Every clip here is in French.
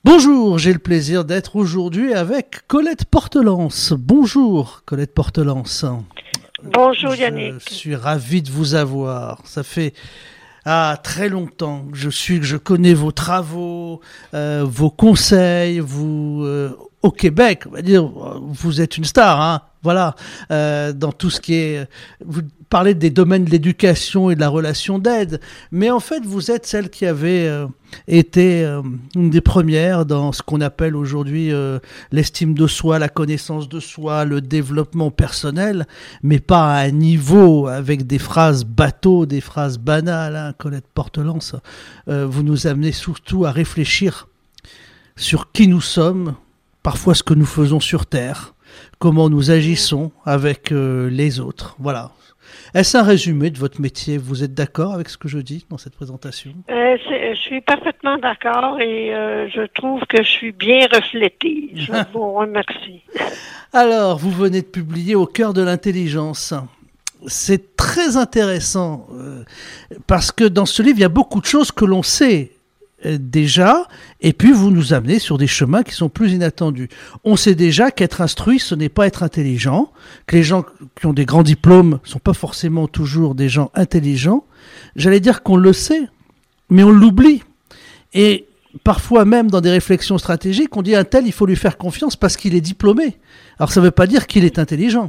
Bonjour, j'ai le plaisir d'être aujourd'hui avec Colette Portelance. Bonjour Colette Portelance. Bonjour Yannick. Je suis ravi de vous avoir. Ça fait très longtemps que je connais vos travaux, vos conseils. Au Québec, on va dire, vous êtes une star, hein. Voilà, dans tout ce qui est, vous parlez des domaines de l'éducation et de la relation d'aide, mais en fait, vous êtes celle qui avait été une des premières dans ce qu'on appelle aujourd'hui l'estime de soi, la connaissance de soi, le développement personnel, mais pas à un niveau avec des phrases bateaux, des phrases banales, hein, Colette Portelance. Vous nous amenez surtout à réfléchir sur qui nous sommes, parfois ce que nous faisons sur Terre, comment nous agissons avec les autres. Voilà. Est-ce un résumé de votre métier? Vous êtes d'accord avec ce que je dis dans cette présentation? Je suis parfaitement d'accord et je trouve que je suis bien reflétée. Je vous remercie. Alors, vous venez de publier Au cœur de l'intelligence. C'est très intéressant parce que dans ce livre, il y a beaucoup de choses que l'on sait déjà, et puis vous nous amenez sur des chemins qui sont plus inattendus. On sait déjà qu'être instruit, ce n'est pas être intelligent, que les gens qui ont des grands diplômes ne sont pas forcément toujours des gens intelligents. J'allais dire qu'on le sait, mais on l'oublie. Et parfois même dans des réflexions stratégiques, on dit un tel, il faut lui faire confiance parce qu'il est diplômé. Alors ça ne veut pas dire qu'il est intelligent.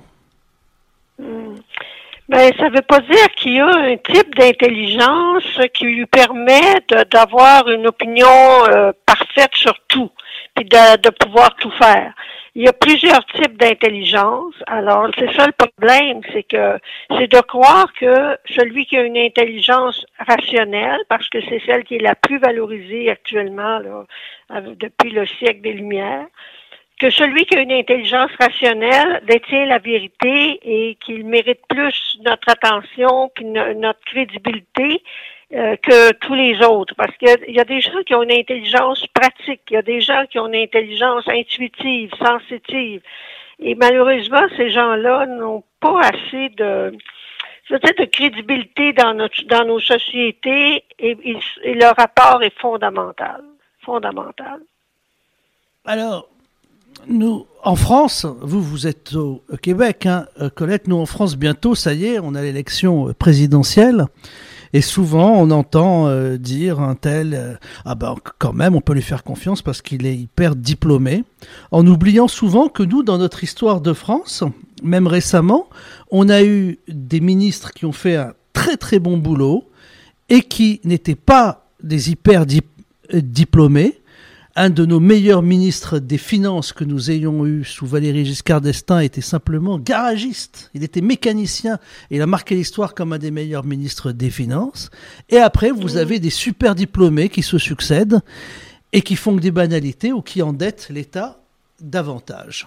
Ben, ça ne veut pas dire qu'il y a un type d'intelligence qui lui permet d'avoir une opinion parfaite sur tout, puis de pouvoir tout faire. Il y a plusieurs types d'intelligence. Alors, c'est ça le problème, c'est de croire que celui qui a une intelligence rationnelle, parce que c'est celle qui est la plus valorisée actuellement là, depuis le siècle des Lumières, que celui qui a une intelligence rationnelle détient la vérité et qu'il mérite plus notre attention puis notre crédibilité que tous les autres. Parce qu'il y a des gens qui ont une intelligence pratique, il y a des gens qui ont une intelligence intuitive, sensitive. Et malheureusement, ces gens-là n'ont pas assez de crédibilité dans nos sociétés et leur rapport est fondamental. Fondamental. Alors, nous, en France, vous êtes au Québec, hein, Colette, nous en France, bientôt, ça y est, on a l'élection présidentielle. Et souvent, on entend dire un tel, quand même, on peut lui faire confiance parce qu'il est hyper diplômé, en oubliant souvent que nous, dans notre histoire de France, même récemment, on a eu des ministres qui ont fait un très très bon boulot et qui n'étaient pas des hyper diplômés. Un de nos meilleurs ministres des Finances que nous ayons eu sous Valéry Giscard d'Estaing était simplement garagiste. Il était mécanicien et il a marqué l'histoire comme un des meilleurs ministres des Finances. Et après, vous avez des super diplômés qui se succèdent et qui font que des banalités ou qui endettent l'État davantage.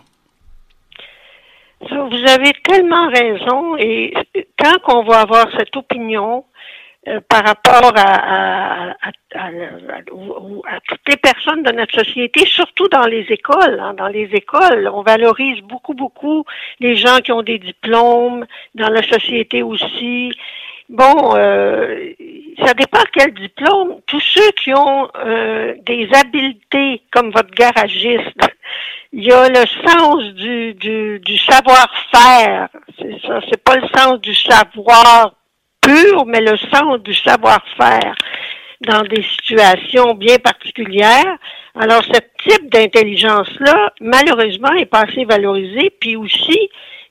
Vous avez tellement raison et quand on va avoir cette opinion, par rapport à toutes les personnes de notre société, surtout dans les écoles. Hein. Dans les écoles, on valorise beaucoup les gens qui ont des diplômes, dans la société aussi. Bon, ça dépend quel diplôme. Tous ceux qui ont des habiletés, comme votre garagiste, il y a le sens du savoir-faire. C'est ça, c'est pas le sens du savoir pur, mais le sens du savoir-faire dans des situations bien particulières. Alors, ce type d'intelligence-là, malheureusement, est pas assez valorisé. Puis aussi,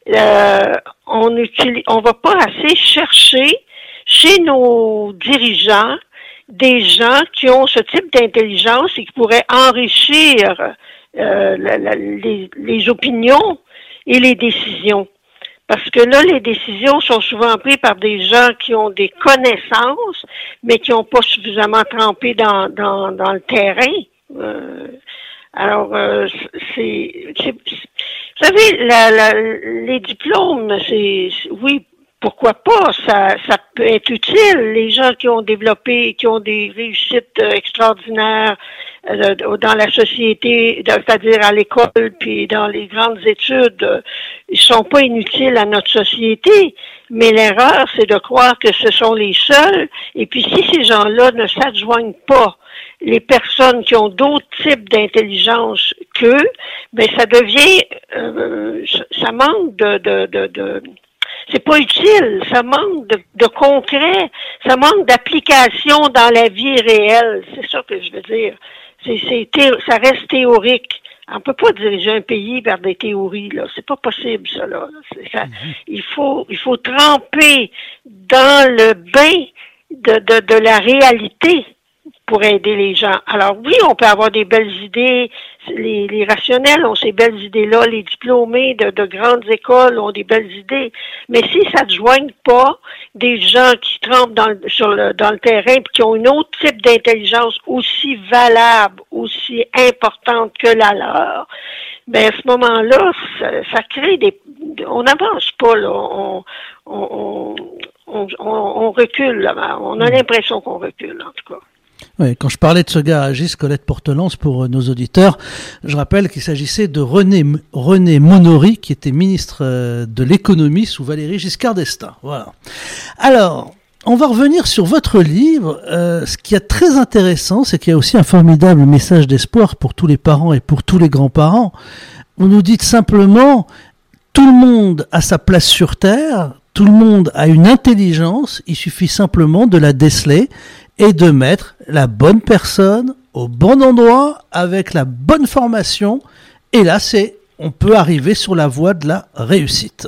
on va pas assez chercher chez nos dirigeants des gens qui ont ce type d'intelligence et qui pourraient enrichir les opinions et les décisions. Parce que là, les décisions sont souvent prises par des gens qui ont des connaissances, mais qui n'ont pas suffisamment trempé dans le terrain. Vous savez, les diplômes, oui, pourquoi pas, ça peut être utile. Les gens qui ont développé, qui ont des réussites extraordinaires dans la société, c'est-à-dire à l'école, puis dans les grandes études, ils sont pas inutiles à notre société. Mais l'erreur, c'est de croire que ce sont les seuls. Et puis si ces gens-là ne s'adjoignent pas les personnes qui ont d'autres types d'intelligence qu'eux, ben ça devient, ça manque de c'est pas utile, ça manque de concret, ça manque d'application dans la vie réelle. C'est ça que je veux dire. Ça reste théorique. On peut pas diriger un pays vers des théories, là. C'est pas possible, ça, là. Il faut tremper dans le bain de la réalité pour aider les gens. Alors oui, on peut avoir des belles idées, les rationnels ont ces belles idées-là, les diplômés de grandes écoles ont des belles idées, mais si ça ne joigne pas des gens qui trempent dans le terrain et qui ont un autre type d'intelligence aussi valable, aussi importante que la leur, ben à ce moment-là, ça crée on n'avance pas, là, on recule, là. On a l'impression qu'on recule, en tout cas. Oui, quand je parlais de ce gars Agis, Colette Portelance, pour nos auditeurs, je rappelle qu'il s'agissait de René Monory, qui était ministre de l'économie sous Valéry Giscard d'Estaing. Voilà. Alors, on va revenir sur votre livre. Ce qui est très intéressant, c'est qu'il y a aussi un formidable message d'espoir pour tous les parents et pour tous les grands-parents. Vous nous dites simplement, tout le monde a sa place sur Terre, tout le monde a une intelligence, il suffit simplement de la déceler et de mettre la bonne personne au bon endroit avec la bonne formation. Et là, on peut arriver sur la voie de la réussite.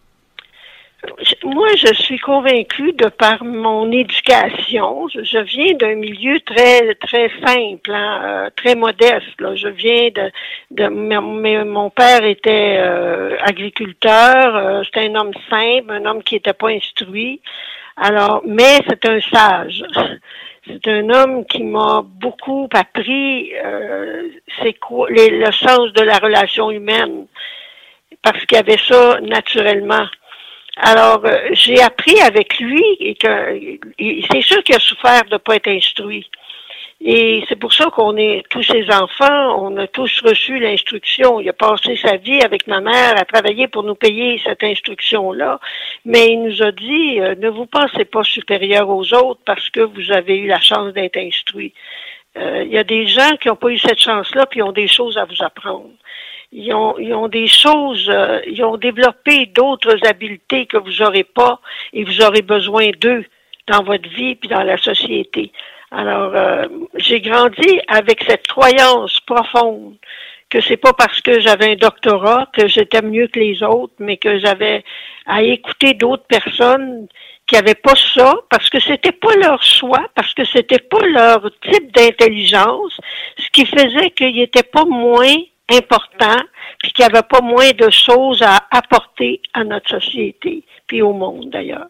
Moi, je suis convaincue de par mon éducation. Je viens d'un milieu très très simple, très modeste. Là. Je viens mon père était agriculteur. C'était un homme simple, un homme qui n'était pas instruit. Alors, mais c'est un sage. C'est un homme qui m'a beaucoup appris c'est quoi le sens de la relation humaine, parce qu'il y avait ça naturellement. Alors, j'ai appris avec lui et c'est sûr qu'il a souffert de ne pas être instruit. Et c'est pour ça tous ses enfants, on a tous reçu l'instruction. Il a passé sa vie avec ma mère à travailler pour nous payer cette instruction-là. Mais il nous a dit, ne vous pensez pas supérieur aux autres parce que vous avez eu la chance d'être instruit. Il y a des gens qui n'ont pas eu cette chance-là puis ils ont des choses à vous apprendre. Ils ont des choses, ils ont développé d'autres habiletés que vous n'aurez pas et vous aurez besoin d'eux dans votre vie puis dans la société. Alors, j'ai grandi avec cette croyance profonde que c'est pas parce que j'avais un doctorat que j'étais mieux que les autres, mais que j'avais à écouter d'autres personnes qui avaient pas ça, parce que c'était pas leur choix, parce que c'était pas leur type d'intelligence, ce qui faisait qu'ils étaient pas moins importants, puis qu'il y avait pas moins de choses à apporter à notre société, puis au monde d'ailleurs.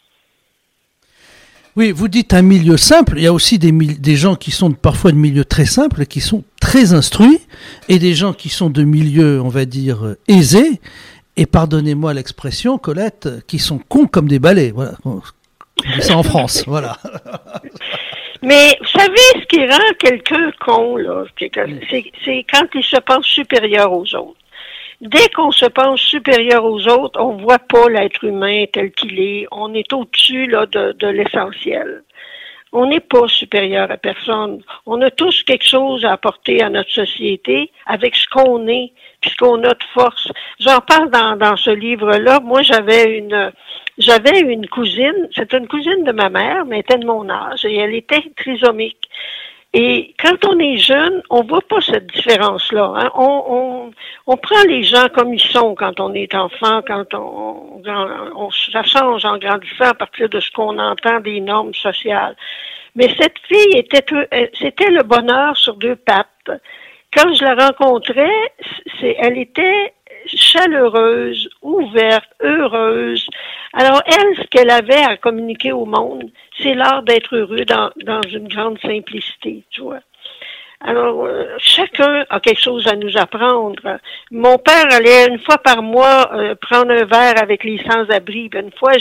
Oui, vous dites un milieu simple, il y a aussi des gens qui sont parfois de milieux très simples, qui sont très instruits, et des gens qui sont de milieux, on va dire, aisés, et pardonnez-moi l'expression, Colette, qui sont cons comme des balais. Voilà, on dit ça en France, voilà. Mais vous savez, ce qui rend quelqu'un con, là, c'est quand il se pense supérieur aux autres. Dès qu'on se pense supérieur aux autres, on voit pas l'être humain tel qu'il est. On est au-dessus là de l'essentiel. On n'est pas supérieur à personne. On a tous quelque chose à apporter à notre société avec ce qu'on est, puis ce qu'on a de force. J'en parle dans ce livre-là. Moi, j'avais une cousine. C'est une cousine de ma mère, mais elle était de mon âge et elle était trisomique. Et quand on est jeune, on voit pas cette différence-là. Hein. On prend les gens comme ils sont quand on est enfant, quand ça change en grandissant à partir de ce qu'on entend des normes sociales. Mais cette fille c'était le bonheur sur deux pattes. Quand je la rencontrais, elle était chaleureuse, ouverte, heureuse. Alors elle, ce qu'elle avait à communiquer au monde, c'est l'art d'être heureux dans une grande simplicité, tu vois. Alors, chacun a quelque chose à nous apprendre. Mon père allait une fois par mois prendre un verre avec les sans-abri. Une fois,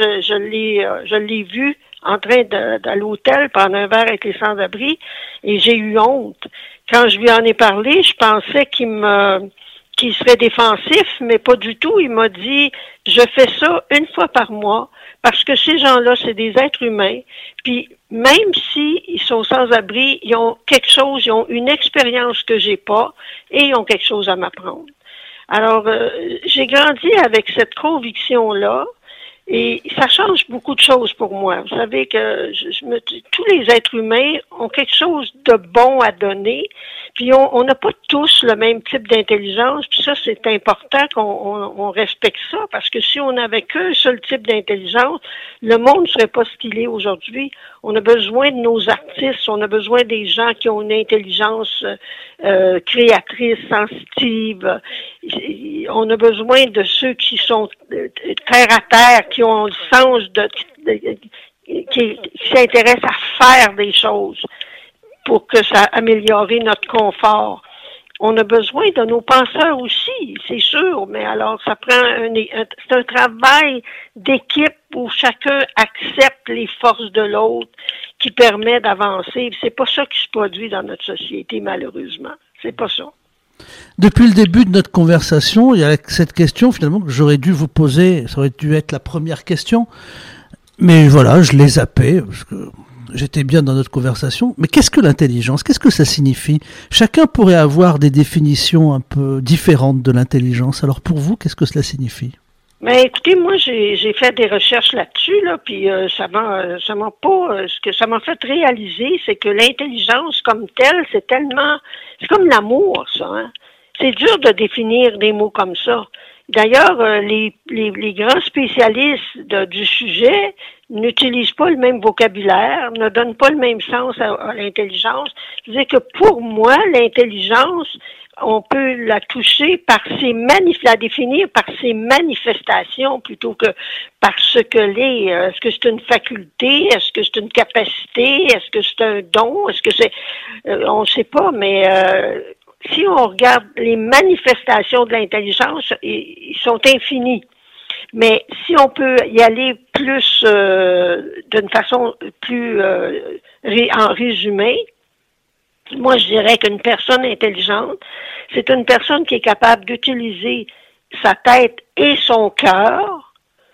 je l'ai vu en train à l'hôtel prendre un verre avec les sans-abri et j'ai eu honte. Quand je lui en ai parlé, je pensais qu'il serait défensif, mais pas du tout. Il m'a dit, je fais ça une fois par mois parce que ces gens-là, c'est des êtres humains. Puis même s'ils sont sans abri, ils ont quelque chose, ils ont une expérience que j'ai pas et ils ont quelque chose à m'apprendre. Alors, j'ai grandi avec cette conviction-là. Et ça change beaucoup de choses pour moi. Vous savez que tous les êtres humains ont quelque chose de bon à donner, puis on n'a pas tous le même type d'intelligence, puis ça, c'est important qu'on respecte ça, parce que si on n'avait qu'un seul type d'intelligence, le monde ne serait pas ce qu'il est aujourd'hui. On a besoin de nos artistes, on a besoin des gens qui ont une intelligence créatrice, sensitive. On a besoin de ceux qui sont terre à terre, qui ont le sens qui s'intéressent à faire des choses pour que ça améliore notre confort. On a besoin de nos penseurs aussi, c'est sûr, mais alors ça prend c'est un travail d'équipe où chacun accepte les forces de l'autre qui permet d'avancer. C'est pas ça qui se produit dans notre société, malheureusement. C'est pas ça. Depuis le début de notre conversation, il y a cette question finalement que j'aurais dû vous poser, ça aurait dû être la première question, mais voilà, je l'ai zappée parce que j'étais bien dans notre conversation. Mais qu'est-ce que l'intelligence? Qu'est-ce que ça signifie? Chacun pourrait avoir des définitions un peu différentes de l'intelligence. Alors pour vous, qu'est-ce que cela signifie? Mais écoutez, moi j'ai fait des recherches là-dessus, là, puis ça m'a pas. Ce que ça m'a fait réaliser, c'est que l'intelligence comme telle, c'est comme l'amour, ça. Hein? C'est dur de définir des mots comme ça. D'ailleurs, les grands spécialistes du sujet n'utilisent pas le même vocabulaire, ne donnent pas le même sens à l'intelligence. Je veux dire que pour moi, l'intelligence, on peut la toucher la définir par ses manifestations plutôt que par ce que l'est. Est-ce que c'est une faculté? Est-ce que c'est une capacité? Est-ce que c'est un don? Est-ce que c'est, on ne sait pas, mais si on regarde les manifestations de l'intelligence, ils sont infinis. Mais si on peut y aller plus d'une façon plus en résumé, moi je dirais qu'une personne intelligente, c'est une personne qui est capable d'utiliser sa tête et son cœur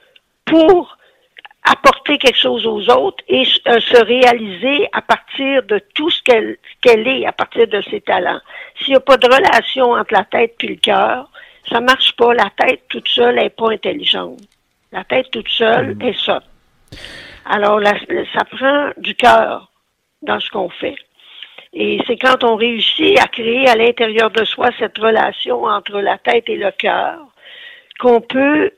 pour apporter quelque chose aux autres et se réaliser à partir de tout ce qu'elle est, à partir de ses talents. S'il n'y a pas de relation entre la tête et le cœur, ça marche pas. La tête toute seule n'est pas intelligente. La tête toute seule est sotte. Alors, ça prend du cœur dans ce qu'on fait. Et c'est quand on réussit à créer à l'intérieur de soi cette relation entre la tête et le cœur qu'on peut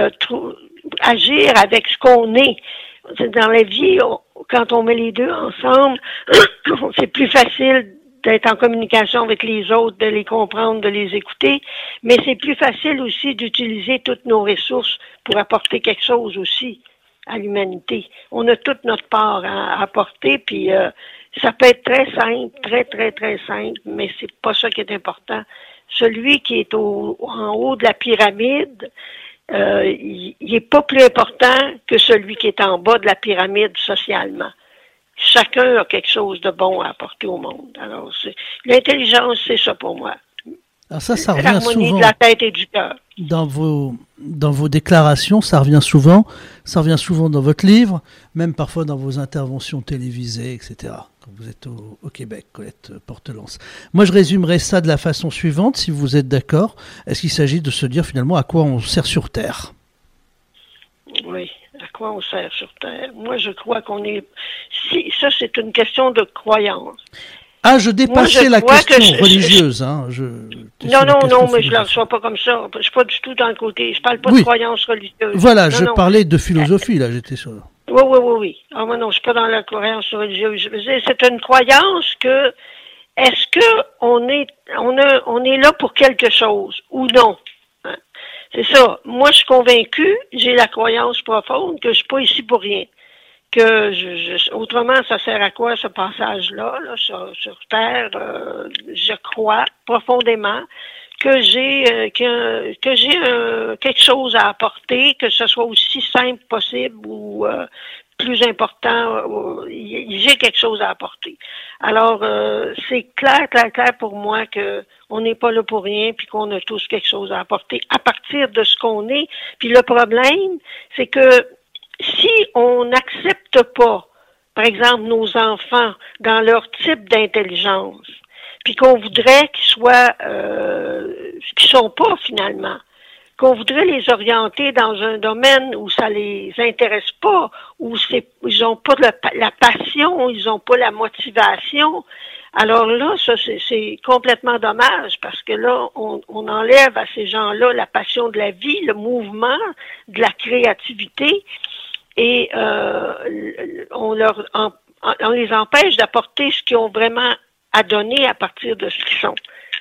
agir avec ce qu'on est. Dans la vie, quand on met les deux ensemble, c'est plus facile d'être en communication avec les autres, de les comprendre, de les écouter, mais c'est plus facile aussi d'utiliser toutes nos ressources pour apporter quelque chose aussi à l'humanité. On a toute notre part à apporter, puis ça peut être très simple, très, très, très simple, mais c'est pas ça qui est important. Celui qui est en haut de la pyramide, il est pas plus important que celui qui est en bas de la pyramide socialement. Chacun a quelque chose de bon à apporter au monde. Alors, l'intelligence, c'est ça pour moi. Alors ça revient l'harmonie souvent. De la tête et du cœur. Dans vos déclarations, ça revient souvent. Ça revient souvent dans votre livre, même parfois dans vos interventions télévisées, etc. Quand vous êtes au Québec, Colette Portelance. Moi, je résumerai ça de la façon suivante, si vous êtes d'accord. Est-ce qu'il s'agit de se dire finalement à quoi on sert sur Terre? Oui, à quoi on sert sur Terre? Moi, je crois qu'on est... ça, c'est une question de croyance. Ah, je dépassais la question religieuse. Non, mais je ne la reçois pas comme ça. Je ne suis pas du tout dans le côté. Je parle pas de croyance religieuse. Voilà, je parlais de philosophie, là, j'étais sûr. Oui. Ah, moi, non, je ne suis pas dans la croyance religieuse. C'est une croyance que, est-ce que on est là pour quelque chose ou non? Hein? C'est ça. Moi, je suis convaincue, j'ai la croyance profonde que je ne suis pas ici pour rien. que autrement, ça sert à quoi ce passage-là, là, sur Terre? Je crois profondément que j'ai quelque chose à apporter, que ce soit aussi simple possible ou plus important, j'ai quelque chose à apporter. Alors, c'est clair pour moi que on n'est pas là pour rien, puis qu'on a tous quelque chose à apporter à partir de ce qu'on est. Puis le problème, c'est que si on n'accepte pas, par exemple, nos enfants dans leur type d'intelligence, puis qu'on voudrait qu'ils soient, qu'ils sont pas finalement, qu'on voudrait les orienter dans un domaine où ça les intéresse pas, où ils ont pas la passion, ils ont pas la motivation. Alors là, ça c'est complètement dommage parce que là, on enlève à ces gens-là la passion de la vie, le mouvement, de la créativité, et on les empêche d'apporter ce qu'ils ont vraiment à donner à partir de ce qu'ils sont.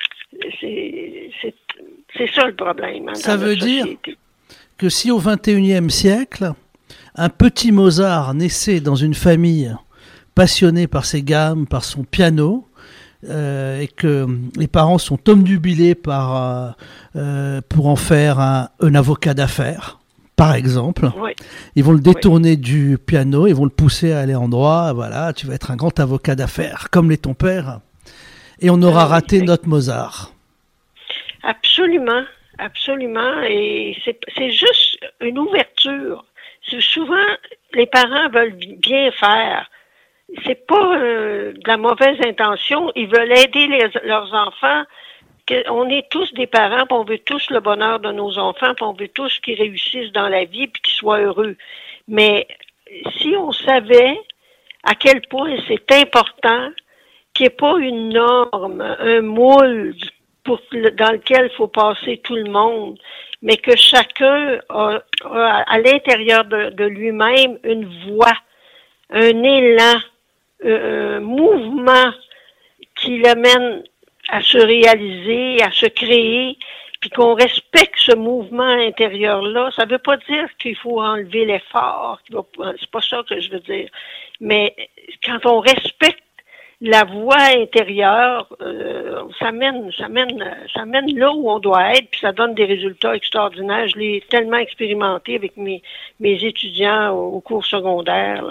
C'est ça le problème. Hein, ça veut dire que si au XXIe siècle, un petit Mozart naissait dans une famille passionnée par ses gammes, par son piano, et que les parents sont obnubilés pour en faire un avocat d'affaires, par exemple, oui. Ils vont le détourner du piano, ils vont le pousser à aller en droit, voilà, tu vas être un grand avocat d'affaires, comme l'est ton père, et on aura raté notre Mozart. Absolument, absolument, et c'est juste une ouverture. Souvent, les parents veulent bien faire. C'est pas de la mauvaise intention. Ils veulent aider leurs enfants. On est tous des parents, puis on veut tous le bonheur de nos enfants, puis on veut tous qu'ils réussissent dans la vie, puis qu'ils soient heureux. Mais si on savait à quel point c'est important qu'il n'y ait pas une norme, un moule dans lequel il faut passer tout le monde, mais que chacun a à l'intérieur de lui-même une voix, un élan, un mouvement qui l'amène à se réaliser, à se créer, puis qu'on respecte ce mouvement intérieur-là. Ça veut pas dire qu'il faut enlever l'effort, c'est pas ça que je veux dire. Mais quand on respecte la voix intérieure, ça mène là où on doit être, puis ça donne des résultats extraordinaires. Je l'ai tellement expérimenté avec mes étudiants au cours secondaire.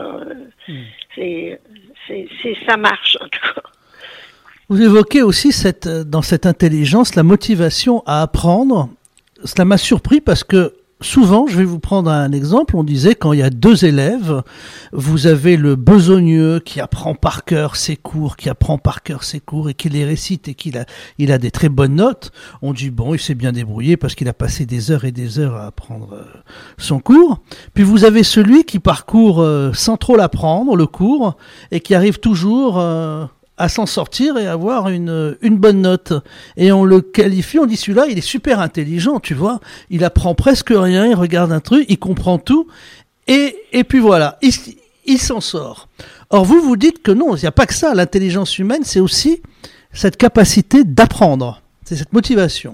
Ça marche en tout cas. Vous évoquez aussi dans cette intelligence la motivation à apprendre. Cela m'a surpris parce que souvent, je vais vous prendre un exemple, on disait quand il y a deux élèves, vous avez le besogneux qui apprend par cœur ses cours, et qui les récite et il a des très bonnes notes. On dit bon, il s'est bien débrouillé parce qu'il a passé des heures et des heures à apprendre son cours. Puis vous avez celui qui parcourt sans trop l'apprendre, le cours, et qui arrive toujours à s'en sortir et avoir une bonne note. Et on le qualifie, on dit celui-là, il est super intelligent, tu vois. Il apprend presque rien, il regarde un truc, il comprend tout. Et puis voilà, il s'en sort. Or, vous dites que non, il n'y a pas que ça. L'intelligence humaine, c'est aussi cette capacité d'apprendre. C'est cette motivation.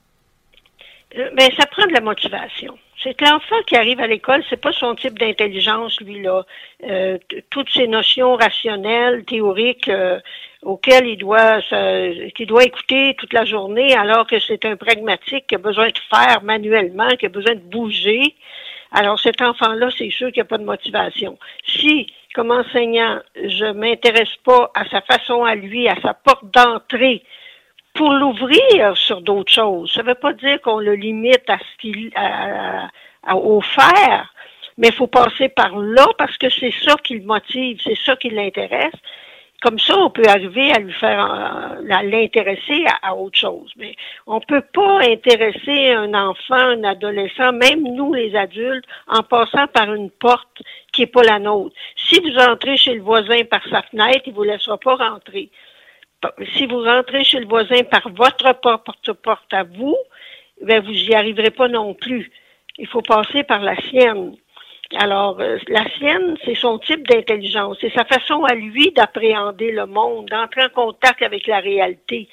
Mais ça prend de la motivation. C'est que l'enfant qui arrive à l'école, c'est pas son type d'intelligence, lui, là. Toutes ces notions rationnelles, théoriques, auxquelles qu'il doit écouter toute la journée, alors que c'est un pragmatique qui a besoin de faire manuellement, qui a besoin de bouger. Alors, cet enfant-là, c'est sûr qu'il n'y a pas de motivation. Si, comme enseignant, je m'intéresse pas à sa façon à lui, à sa porte d'entrée, pour l'ouvrir sur d'autres choses. Ça ne veut pas dire qu'on le limite à ce au faire, mais il faut passer par là parce que c'est ça qui le motive, c'est ça qui l'intéresse. Comme ça, on peut arriver à lui faire, à l'intéresser à autre chose. Mais on peut pas intéresser un enfant, un adolescent, même nous les adultes, en passant par une porte qui est pas la nôtre. Si vous entrez chez le voisin par sa fenêtre, il vous laissera pas rentrer. Si vous rentrez chez le voisin par votre porte à vous, ben vous y arriverez pas non plus. Il faut passer par la sienne. Alors, la sienne, c'est son type d'intelligence. C'est sa façon à lui d'appréhender le monde, d'entrer en contact avec la réalité.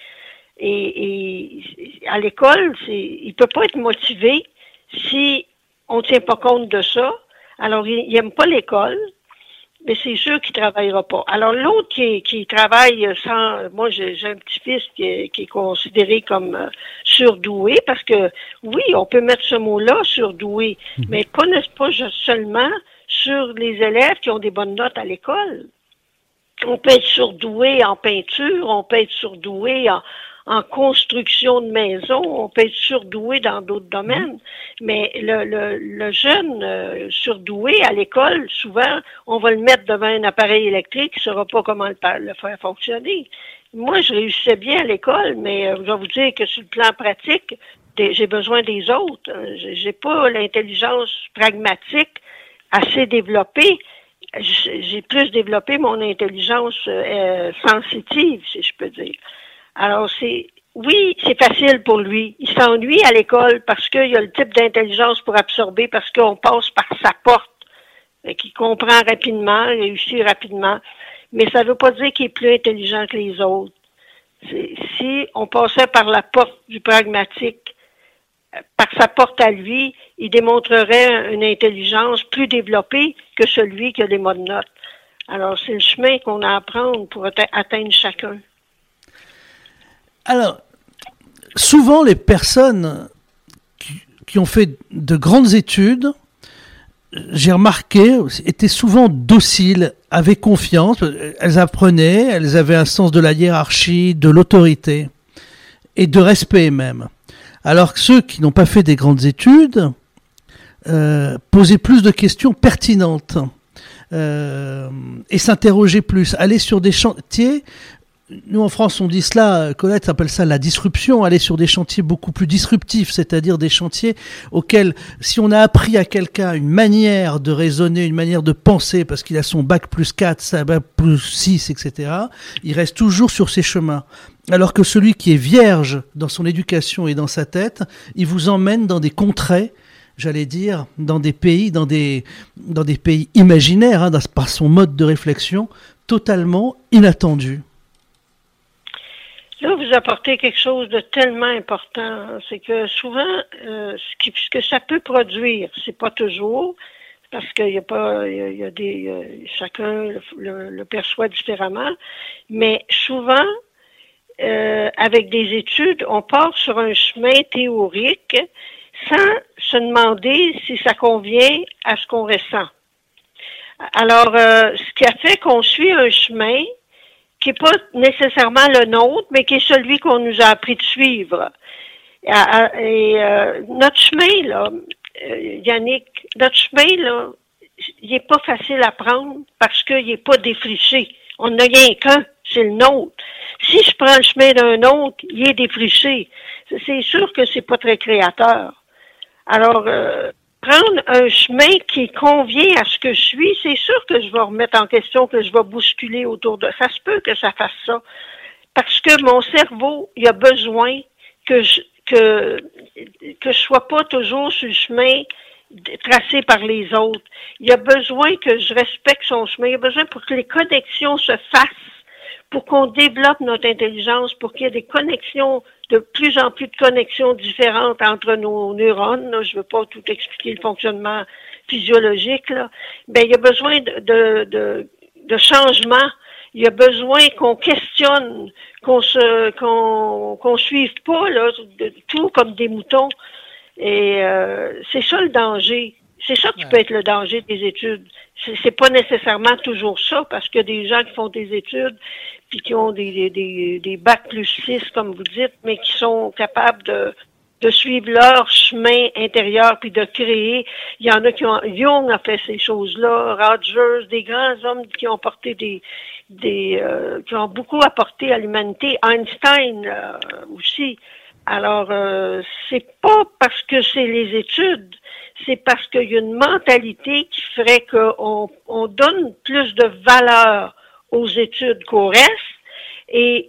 Et à l'école, il peut pas être motivé si on tient pas compte de ça. Alors, il aime pas l'école. mais c'est sûr qu'il travaillera pas. Alors l'autre qui travaille sans, moi j'ai un petit-fils qui est considéré comme surdoué, parce que oui, on peut mettre ce mot-là, surdoué, mais pas seulement sur les élèves qui ont des bonnes notes à l'école. On peut être surdoué en peinture, on peut être surdoué en construction de maison, on peut être surdoué dans d'autres domaines, mais le jeune surdoué à l'école, souvent, on va le mettre devant un appareil électrique, il ne saura pas comment le faire fonctionner. Moi, je réussissais bien à l'école, mais je vais vous dire que sur le plan pratique, j'ai besoin des autres. J'ai pas l'intelligence pragmatique assez développée. J'ai plus développé mon intelligence sensitive, si je peux dire. Alors, oui, c'est facile pour lui. Il s'ennuie à l'école parce qu'il a le type d'intelligence pour absorber, parce qu'on passe par sa porte, qu'il comprend rapidement, réussit rapidement. Mais ça ne veut pas dire qu'il est plus intelligent que les autres. Si on passait par la porte du pragmatique, par sa porte à lui, il démontrerait une intelligence plus développée que celui qui a des bonnes notes. Alors, c'est le chemin qu'on a à prendre pour atteindre chacun. Alors, souvent les personnes qui ont fait de grandes études, j'ai remarqué, étaient souvent dociles, avaient confiance, elles apprenaient, elles avaient un sens de la hiérarchie, de l'autorité et de respect même. Alors que ceux qui n'ont pas fait des grandes études posaient plus de questions pertinentes et s'interrogeaient plus, allaient sur des chantiers. Nous, en France, on dit cela, Colette appelle ça la disruption, aller sur des chantiers beaucoup plus disruptifs, c'est-à-dire des chantiers auxquels, si on a appris à quelqu'un une manière de raisonner, une manière de penser, parce qu'il a son bac plus 4, sa bac plus 6, etc., il reste toujours sur ses chemins. Alors que celui qui est vierge dans son éducation et dans sa tête, il vous emmène dans des contrées, j'allais dire, dans des pays pays imaginaires, par son mode de réflexion, totalement inattendu. Là, vous apportez quelque chose de tellement important, c'est que souvent, ce que ça peut produire, c'est pas toujours, parce qu'il y a pas, il y a des, chacun le perçoit différemment, mais souvent, avec des études, on part sur un chemin théorique sans se demander si ça convient à ce qu'on ressent. Alors, ce qui a fait qu'on suit un chemin qui n'est pas nécessairement le nôtre, mais qui est celui qu'on nous a appris de suivre. Et notre chemin, là, Yannick, notre chemin, là, il n'est pas facile à prendre parce qu'il n'est pas défriché. On n'a rien qu'un, c'est le nôtre. Si je prends le chemin d'un autre, il est défriché. C'est sûr que c'est pas très créateur. Alors, prendre un chemin qui convient à ce que je suis, c'est sûr que je vais remettre en question, que je vais bousculer autour de ça. Se peut que ça fasse ça. Parce que mon cerveau, il a besoin que je sois pas toujours sur le chemin tracé par les autres. Il a besoin que je respecte son chemin. Il a besoin pour que les connexions se fassent, pour qu'on développe notre intelligence, pour qu'il y ait des connexions, de plus en plus de connexions différentes entre nos neurones. Là, je ne veux pas tout expliquer le fonctionnement physiologique, là. Ben, il y a besoin de changement. Il y a besoin qu'on questionne, qu'on suive pas là, tout comme des moutons. Et c'est ça le danger. C'est ça qui peut être le danger des études. C'est pas nécessairement toujours ça, parce qu'il y a des gens qui font des études puis qui ont des bacs plus 6, comme vous dites, mais qui sont capables de suivre leur chemin intérieur puis de créer. Il y en a qui ont, Jung a fait ces choses-là, Rogers, des grands hommes qui ont porté qui ont beaucoup apporté à l'humanité, Einstein aussi. Alors, c'est pas parce que c'est les études, c'est parce qu'il y a une mentalité qui ferait qu'on donne plus de valeur aux études qu'au reste, et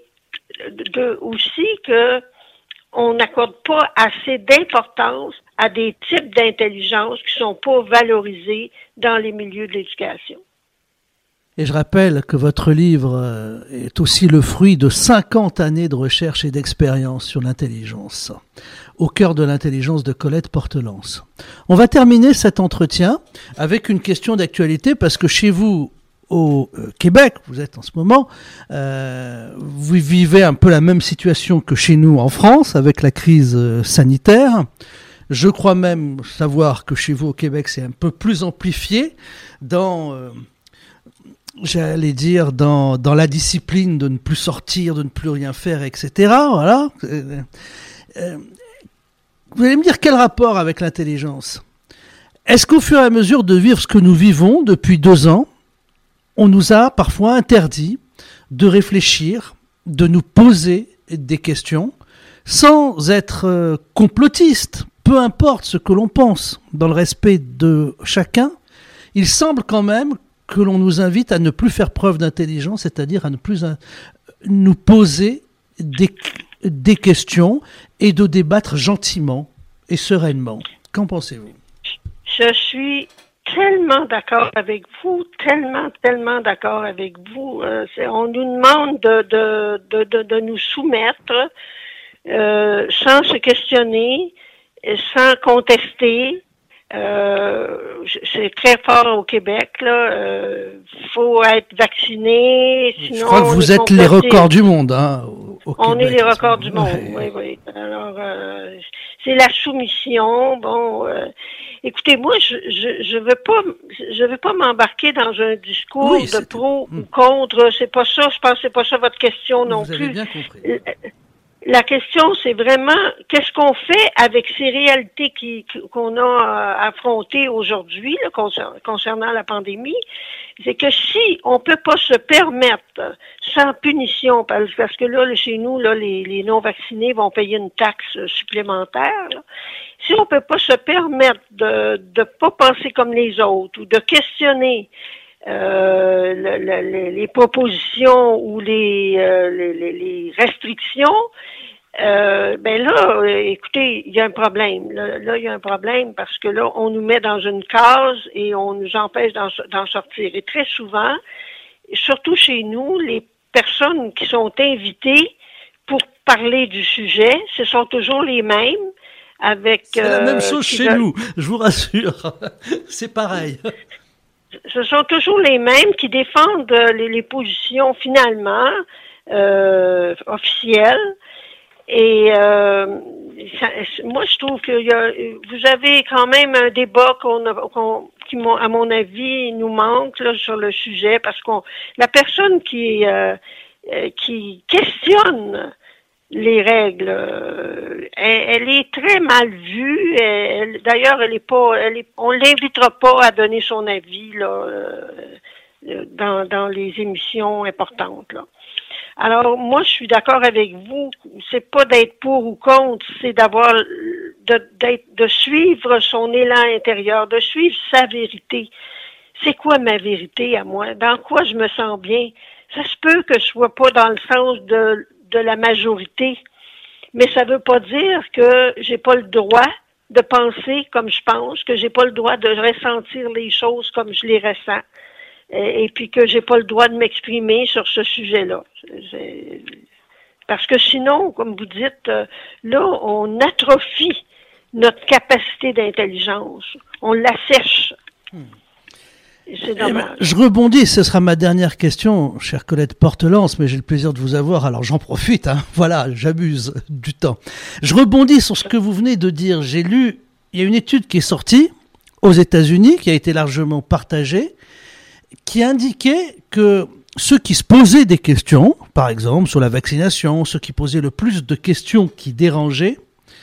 aussi que on n'accorde pas assez d'importance à des types d'intelligence qui sont pas valorisés dans les milieux de l'éducation. Et je rappelle que votre livre est aussi le fruit de 50 années de recherche et d'expérience sur l'intelligence, au cœur de l'intelligence de Colette Portelance. On va terminer cet entretien avec une question d'actualité, parce que chez vous, au Québec, vous êtes en ce moment, vous vivez un peu la même situation que chez nous en France avec la crise sanitaire. Je crois même savoir que chez vous au Québec, c'est un peu plus amplifié dans, j'allais dire, dans la discipline de ne plus sortir, de ne plus rien faire, etc. Voilà. Vous allez me dire quel rapport avec l'intelligence ? Est-ce qu'au fur et à mesure de vivre ce que nous vivons depuis 2 ans, on nous a parfois interdit de réfléchir, de nous poser des questions, sans être complotiste, peu importe ce que l'on pense, dans le respect de chacun, il semble quand même que l'on nous invite à ne plus faire preuve d'intelligence, c'est-à-dire à ne plus nous poser des questions et de débattre gentiment et sereinement. Qu'en pensez-vous ? Je suis tellement d'accord avec vous, tellement d'accord avec vous. On nous demande de nous soumettre sans se questionner, sans contester. C'est très fort au Québec, là. Faut être vacciné, sinon. Je crois que vous êtes les records du monde, hein, au on Québec, est les records du monde, ouais. oui. Alors, c'est la soumission. Bon, écoutez, moi, je veux pas m'embarquer dans un discours de pro ou contre. C'est pas ça. Je pense que c'est pas ça votre question non plus. Vous avez bien compris. La question, c'est vraiment qu'est-ce qu'on fait avec ces réalités qu'on a affrontées aujourd'hui là, concernant la pandémie. C'est que si on peut pas se permettre sans punition, parce que là, chez nous, là, les non-vaccinés vont payer une taxe supplémentaire. Là. Si on peut pas se permettre de pas penser comme les autres ou de questionner les propositions ou les restrictions, ben là, écoutez, il y a un problème. Là, il y a un problème parce que là, on nous met dans une case et on nous empêche d'en sortir. Et très souvent, surtout chez nous, les personnes qui sont invitées pour parler du sujet, ce sont toujours les mêmes. C'est la même chose chez nous, je vous rassure. C'est pareil. Ce sont toujours les mêmes qui défendent les positions finalement officielles. Et moi, je trouve que vous avez quand même un débat qui, à mon avis, nous manque là, sur le sujet, parce la personne qui questionne les règles, elle est très mal vue. D'ailleurs, on l'invitera pas à donner son avis là, dans les émissions importantes. Là. Alors, moi, je suis d'accord avec vous. C'est pas d'être pour ou contre, c'est de suivre son élan intérieur, de suivre sa vérité. C'est quoi ma vérité à moi? Dans quoi je me sens bien? Ça se peut que je sois pas dans le sens de la majorité, mais ça veut pas dire que j'ai pas le droit de penser comme je pense, que j'ai pas le droit de ressentir les choses comme je les ressens, et puis que j'ai pas le droit de m'exprimer sur ce sujet-là. Parce que sinon, comme vous dites, là, on atrophie notre capacité d'intelligence. On l'assèche. C'est dommage. Je rebondis, ce sera ma dernière question, chère Colette Portelance, mais j'ai le plaisir de vous avoir, alors j'en profite, hein. Voilà, j'abuse du temps. Je rebondis sur ce que vous venez de dire. J'ai lu, il y a une étude qui est sortie aux États-Unis, qui a été largement partagée, qui indiquait que ceux qui se posaient des questions, par exemple sur la vaccination, ceux qui posaient le plus de questions qui dérangeaient,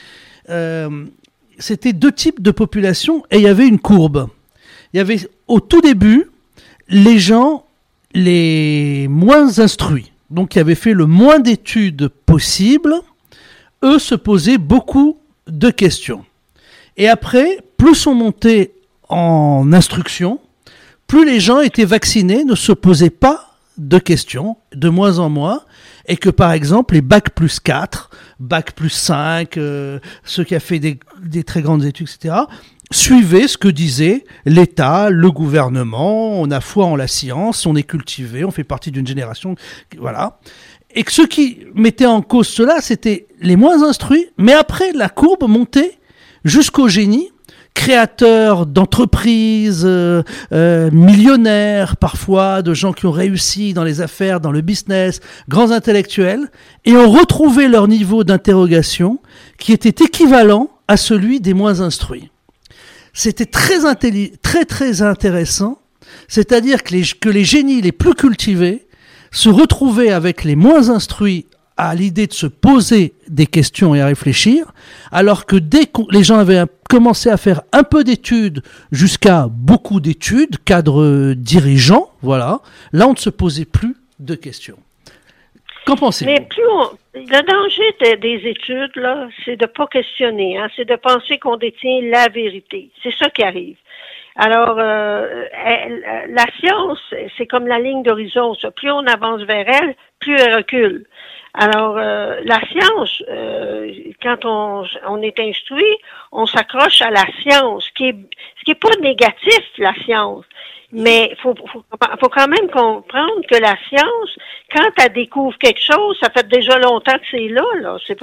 c'était 2 types de population et il y avait une courbe. Il y avait au tout début les gens les moins instruits, donc qui avaient fait le moins d'études possible, eux se posaient beaucoup de questions. Et après, plus on montait en instruction, plus les gens étaient vaccinés, ne se posaient pas de questions, de moins en moins, et que par exemple les Bac plus 4, Bac plus 5, ceux qui ont fait des très grandes études, etc., suivaient ce que disait l'État, le gouvernement, on a foi en la science, on est cultivé, on fait partie d'une génération, voilà. Et que ceux qui mettaient en cause cela, c'était les moins instruits, mais après la courbe montait jusqu'au génie, créateurs d'entreprises, millionnaires parfois, de gens qui ont réussi dans les affaires, dans le business, grands intellectuels, et ont retrouvé leur niveau d'interrogation qui était équivalent à celui des moins instruits. C'était très intéressant, c'est-à-dire que les génies les plus cultivés se retrouvaient avec les moins instruits à l'idée de se poser des questions et à réfléchir, alors que dès que les gens avaient commencé à faire un peu d'études jusqu'à beaucoup d'études, cadres dirigeants, voilà, là on ne se posait plus de questions. Qu'en pensez-vous? Mais le danger des études, là, c'est de pas questionner, hein, c'est de penser qu'on détient la vérité. C'est ça qui arrive. Alors, la science, c'est comme la ligne d'horizon. Ça. Plus on avance vers elle, plus elle recule. Alors, la science, quand on est instruit, on s'accroche à la science, ce qui est pas négatif, la science. Mais faut quand même comprendre que la science, quand elle découvre quelque chose, ça fait déjà longtemps que c'est là.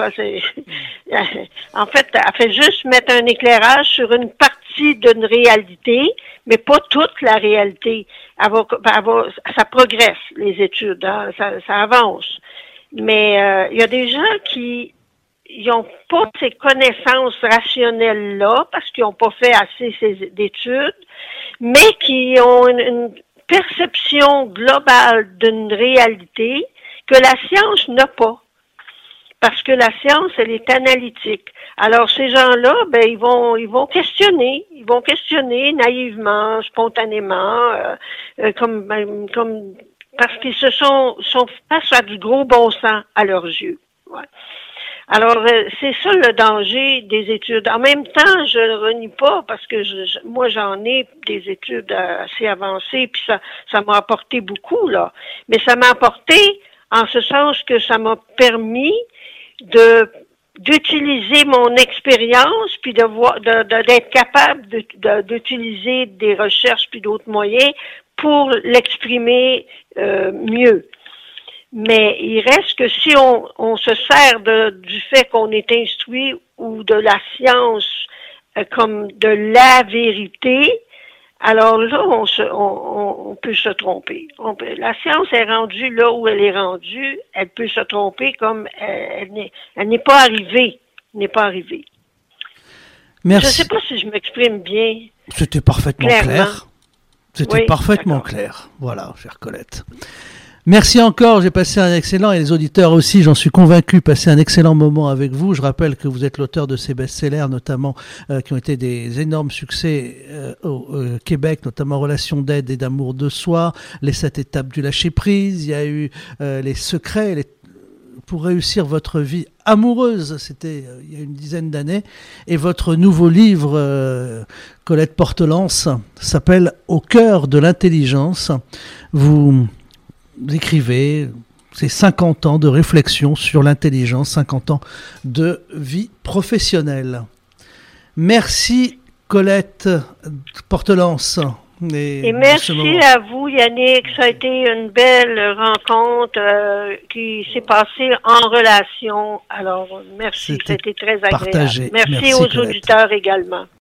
En fait, elle fait juste mettre un éclairage sur une partie d'une réalité, mais pas toute la réalité. Ça progresse, les études, hein, ça avance. Mais il y a des gens qui n'ont pas ces connaissances rationnelles-là parce qu'ils n'ont pas fait assez d'études, mais qui ont une perception globale d'une réalité que la science n'a pas. Parce que la science, elle est analytique. Alors, ces gens-là, ils vont questionner naïvement, spontanément, comme parce qu'ils sont face à du gros bon sens à leurs yeux. Ouais. Alors, c'est ça le danger des études. En même temps, je ne renie pas parce que moi, j'en ai des études assez avancées, puis ça m'a apporté beaucoup, là. Mais ça m'a apporté en ce sens que ça m'a permis d'utiliser mon expérience, puis d'être capable d'utiliser des recherches puis d'autres moyens pour l'exprimer mieux. Mais il reste que si on se sert du fait qu'on est instruit ou de la science comme de la vérité, alors là, on peut se tromper. La science est rendue là où elle est rendue. Elle peut se tromper comme elle n'est pas arrivée. Merci. Je ne sais pas si je m'exprime bien. C'était parfaitement clair. C'était parfaitement d'accord. clair. Voilà, chère Colette. Merci encore, j'ai passé un excellent, et les auditeurs aussi, j'en suis convaincu, passé un excellent moment avec vous. Je rappelle que vous êtes l'auteur de ces best-sellers, notamment, qui ont été des énormes succès au Québec, notamment Relations d'aide et d'amour de soi, les 7 étapes du lâcher-prise, il y a eu les secrets, pour réussir votre vie amoureuse, c'était il y a une dizaine d'années, et votre nouveau livre, Colette Portelance, s'appelle Au cœur de l'intelligence. Vous écrivez, c'est 50 ans de réflexion sur l'intelligence, 50 ans de vie professionnelle. Merci Colette Portelance. Et merci à vous Yannick, ça a été une belle rencontre qui s'est passée en relation. Alors merci, c'était très agréable. Partagé. Merci aux Colette. auditeurs également.